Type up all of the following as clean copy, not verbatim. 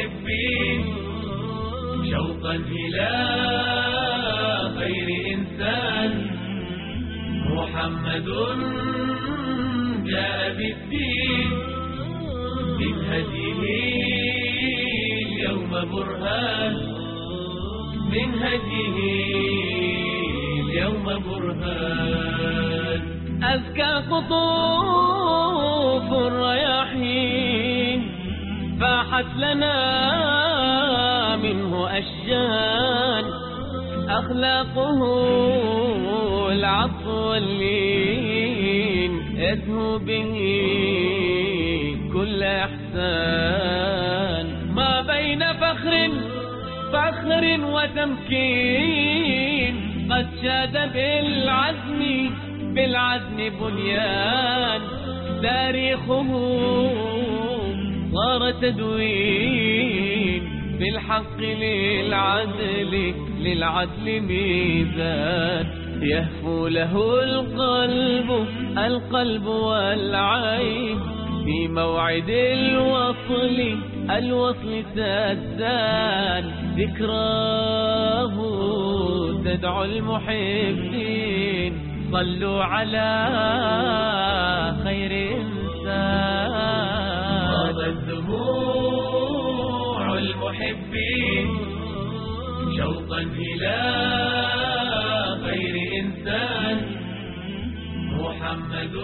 المحبين شوقا إلى خير إنسان محمد جاء بالدين من هديه اليوم برهان من هديه اليوم برهان أزكى قطوف الرياحين فاحت لنا منه أشجان أخلاقه العطف واللين يسمو به كل إحسان ما بين فخر وتمكين قد شاد بالعزم بنيان تاريخه صار تدوين بالحق للعدل ميزان يهفو له القلب والعين في موعد الوصل تزدان ذكراه تدعو المحبين صلوا على خير إنسان غابت دموع المحبين شوقا إلى خير إنسان محمد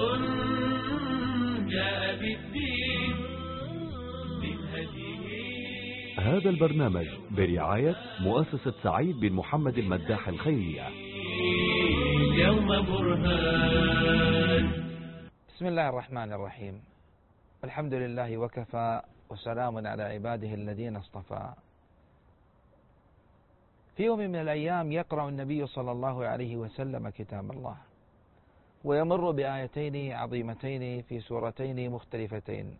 جاء بالدين من هديه. هذا البرنامج برعاية مؤسسة سعيد بن محمد المداح الخيرية. اليوم برهان. بسم الله الرحمن الرحيم. الحمد لله وكفى وسلام على عباده الذين اصطفى. في يوم من الأيام يقرأ النبي صلى الله عليه وسلم كتاب الله ويمر بآيتين عظيمتين في سورتين مختلفتين،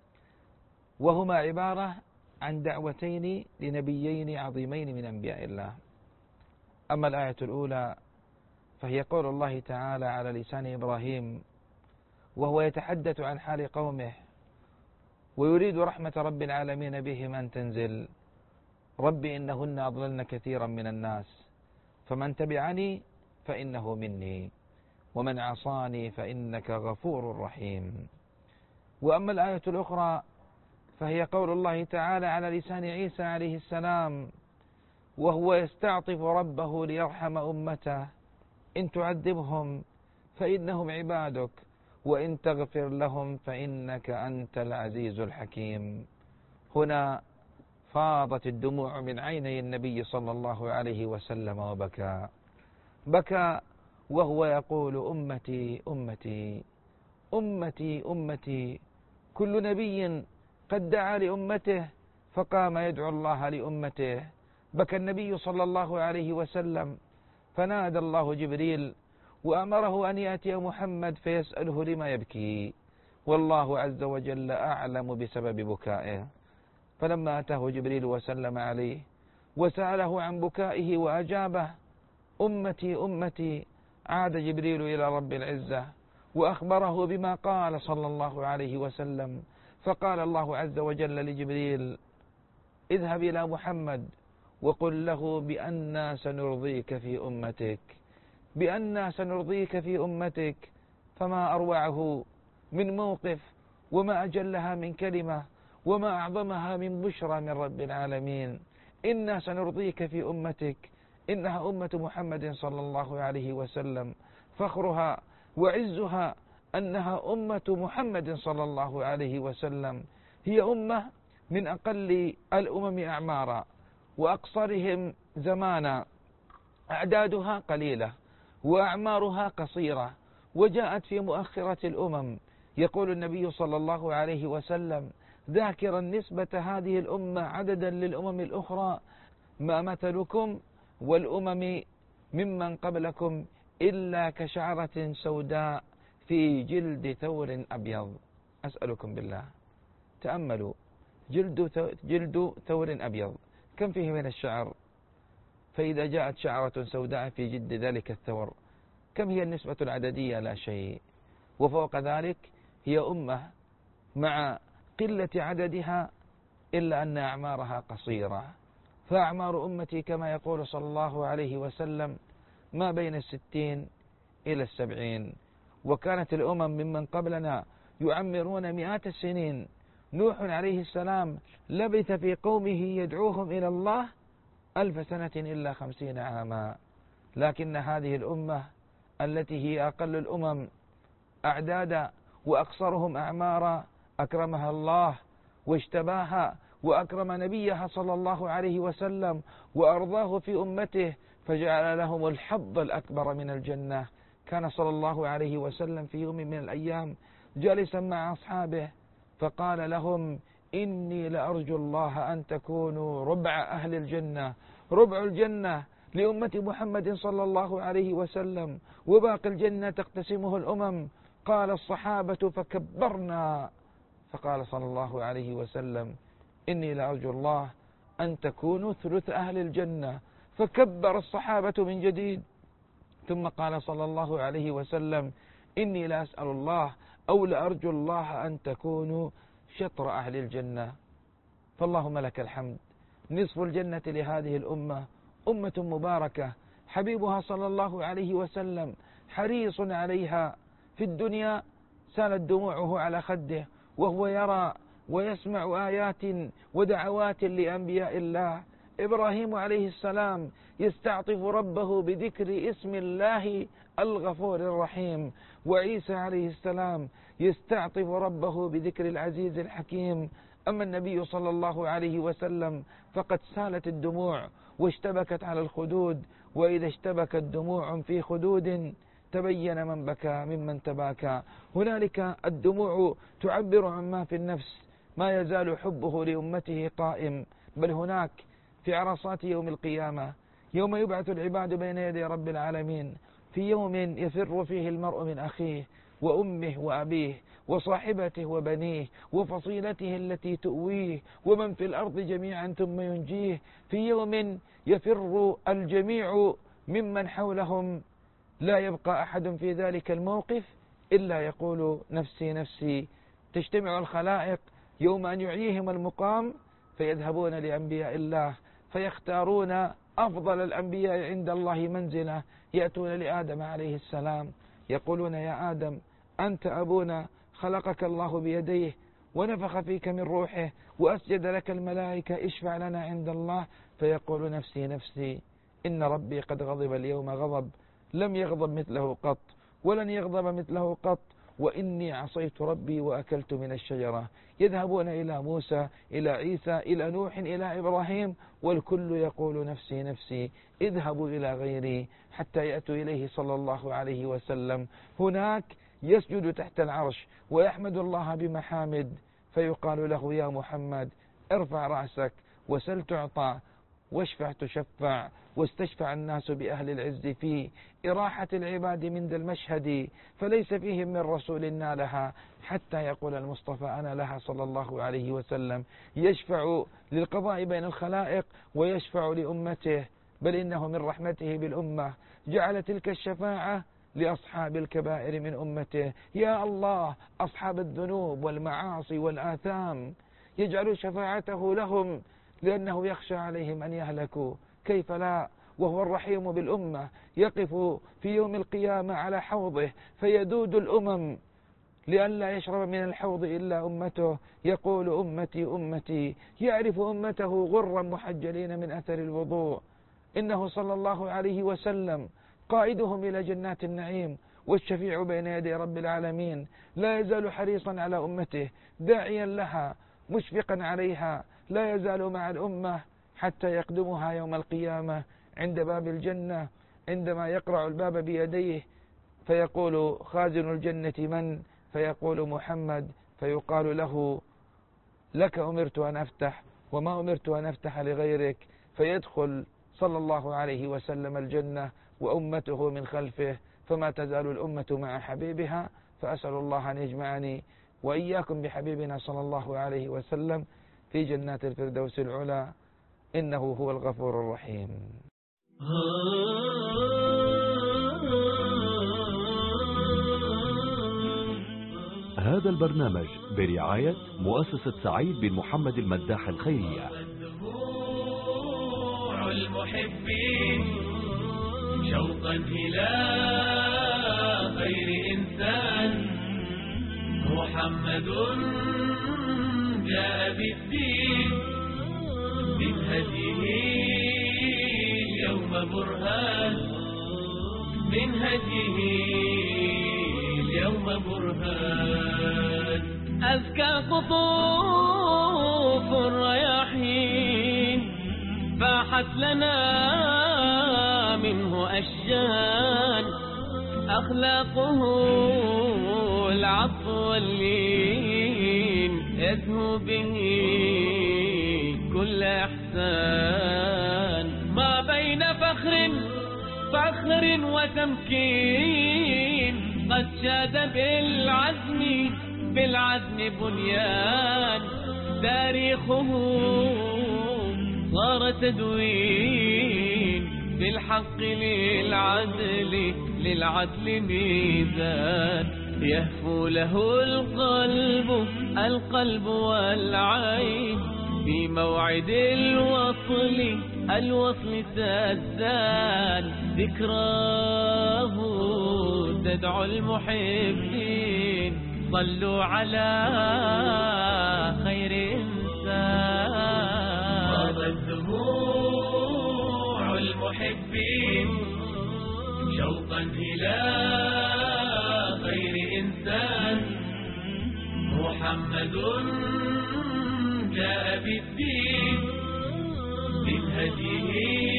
وهما عبارة عن دعوتين لنبيين عظيمين من أنبياء الله. أما الآية الأولى فهي قول الله تعالى على لسان إبراهيم وهو يتحدث عن حال قومه ويريد رحمة رب العالمين بهم أن تنزل: رب إنهن أضللن كثيرا من الناس فمن تبعني فإنه مني ومن عصاني فإنك غفور رحيم. وأما الآية الأخرى فهي قول الله تعالى على لسان عيسى عليه السلام وهو يستعطف ربه ليرحم أمته: إن تعذبهم فإنهم عبادك وإن تغفر لهم فإنك أنت العزيز الحكيم. هنا فاضت الدموع من عيني النبي صلى الله عليه وسلم بكى وهو يقول: أمتي أمتي أمتي أمتي. كل نبي قد دعا لأمته فقام يدعو الله لأمته. بكى النبي صلى الله عليه وسلم فنادى الله جبريل وأمره أن يأتي محمد فيسأله لما يبكي، والله عز وجل أعلم بسبب بكائه. فلما أتاه جبريل وسلم عليه وسأله عن بكائه وأجابه: أمتي أمتي، عاد جبريل إلى رب العزة وأخبره بما قال صلى الله عليه وسلم، فقال الله عز وجل لجبريل: اذهب إلى محمد وقل له بأننا سنرضيك في أمتك، بأننا سنرضيك في أمتك. فما أروعه من موقف وما أجلها من كلمة وما أعظمها من بشرى من رب العالمين. إنا سنرضيك في أمتك، إنها أمة محمد صلى الله عليه وسلم، فخرها وعزها أنها أمة محمد صلى الله عليه وسلم. هي أمة من أقل الأمم أعمارا وأقصرهم زمانا، أعدادها قليلة وأعمارها قصيرة، وجاءت في مؤخرة الأمم. يقول النبي صلى الله عليه وسلم ذاكرا نسبة هذه الأمة عددا للأمم الأخرى: ما مثلكم والأمم ممن قبلكم إلا كشعرة سوداء في جلد ثور أبيض. أسألكم بالله تأملوا، جلد ثور أبيض كم فيه من الشعر؟ فإذا جاءت شعرة سوداء في جلد ذلك الثور كم هي النسبة العددية؟ لا شيء. وفوق ذلك هي أمة مع قلة عددها إلا أن أعمارها قصيرة. فأعمار أمتي كما يقول صلى الله عليه وسلم ما بين 60 إلى 70. وكانت الأمم ممن قبلنا يعمرون مئات السنين. نوح عليه السلام لبث في قومه يدعوهم إلى الله 1000 سنة إلا 50 عاما. لكن هذه الأمة التي هي أقل الأمم أعدادا وأقصرهم أعمارا أكرمها الله واجتباها وأكرم نبيها صلى الله عليه وسلم وأرضاه في أمته، فجعل لهم الحظ الأكبر من الجنة. كان صلى الله عليه وسلم في يوم من الأيام جالسا مع أصحابه فقال لهم: إني لأرجو الله أن تكونوا ربع أهل الجنة. ربع الجنة لأمة محمد صلى الله عليه وسلم، وباقي الجنة تقتسمه الأمم. قال الصحابة فكبرنا، فقال صلى الله عليه وسلم: إني لأرجو الله أن تكونوا ثلث أهل الجنة. فكبر الصحابة من جديد، ثم قال صلى الله عليه وسلم: إني لأسأل الله أو لأرجو الله أن تكونوا شطر أهل الجنة. فاللهم لك الحمد. نصف الجنة لهذه الأمة، أمة مباركة، حبيبها صلى الله عليه وسلم حريص عليها. في الدنيا سالت دموعه على خده وهو يرى ويسمع آيات ودعوات لأنبياء الله. إبراهيم عليه السلام يستعطف ربه بذكر اسم الله الغفور الرحيم، وعيسى عليه السلام يستعطف ربه بذكر العزيز الحكيم. أما النبي صلى الله عليه وسلم فقد سالت الدموع واشتبكت على الخدود، وإذا اشتبكت دموع في خدود تبين من بكى ممن تباكى. هنالك الدموع تعبر عما في النفس. ما يزال حبه لأمته قائم، بل هناك في عرصات يوم القيامة يوم يبعث العباد بين يدي رب العالمين، في يوم يفر فيه المرء من أخيه وأمه وأبيه وصاحبته وبنيه وفصيلته التي تؤويه ومن في الأرض جميعا ثم ينجيه. في يوم يفر الجميع ممن حولهم، لا يبقى أحد في ذلك الموقف إلا يقول نفسي نفسي. تجتمع الخلائق يوم أن يعيهم المقام فيذهبون لأنبياء الله فيختارون أفضل الأنبياء عند الله منزلة. يأتون لآدم عليه السلام يقولون: يا آدم أنت أبونا، خلقك الله بيديه ونفخ فيك من روحه وأسجد لك الملائكة، اشفع لنا عند الله. فيقول نفسي نفسي، إن ربي قد غضب اليوم غضب لم يغضب مثله قط ولن يغضب مثله قط، وإني عصيت ربي وأكلت من الشجرة. يذهبون إلى موسى، إلى عيسى، إلى نوح، إلى إبراهيم، والكل يقول نفسي نفسي. اذهبوا إلى غيري حتى يأتوا إليه صلى الله عليه وسلم. هناك يسجد تحت العرش ويحمد الله بمحامد، فيقال له: يا محمد ارفع رأسك وسل تعطى واشفع تشفع واستشفع الناس بأهل العز في إراحة العباد من ذا المشهد، فليس فيهم من رسول نالها حتى يقول المصطفى أنا لها صلى الله عليه وسلم. يشفع للقضاء بين الخلائق ويشفع لأمته، بل إنه من رحمته بالأمة جعل تلك الشفاعة لأصحاب الكبائر من أمته. يا الله، أصحاب الذنوب والمعاصي والآثام يجعل شفاعته لهم لأنه يخشى عليهم أن يهلكوا. كيف لا وهو الرحيم بالأمة، يقف في يوم القيامة على حوضه فيدود الأمم لئلا يشرب من الحوض إلا أمته. يقول: أمتي أمتي. يعرف أمته غرا محجلين من أثر الوضوء. إنه صلى الله عليه وسلم قائدهم إلى جنات النعيم والشفيع بين يدي رب العالمين. لا يزال حريصا على أمته، داعيا لها، مشفقا عليها. لا يزال مع الأمة حتى يقدمها يوم القيامة عند باب الجنة، عندما يقرع الباب بيديه فيقول خازن الجنة من؟ فيقول محمد، فيقال له: لك أمرت أن أفتح وما أمرت أن أفتح لغيرك. فيدخل صلى الله عليه وسلم الجنة وأمته من خلفه، فما تزال الأمة مع حبيبها. فأسأل الله أن يجمعني وإياكم بحبيبنا صلى الله عليه وسلم في جنات الفردوس العلى، إنه هو الغفور الرحيم. هذا البرنامج برعاية مؤسسة سعيد بن محمد المداح الخيرية. دموع المحبين شوقا إلى خير إنسان محمد جاء بالدين من هديه اليوم برهان من هديه اليوم برهان أزكى قطوف الرياحين فاحت لنا منه أشجان أخلاقه العطف واللين يزهو به كل إحسان ما بين فخر وتمكين قد شاد بالعزم بنيان تاريخه صار تدوين بالحق للعدل ميزان يهفو له القلب والعين في موعد الوصل تزدان ذكراه تدعو المحبين صلوا على خير إنسان طابت دموع المحبين شوقا إلى خير إنسان محمد جاء بالدين من هديه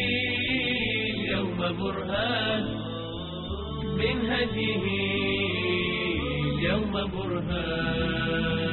اليوم برهان من هديه اليوم برهان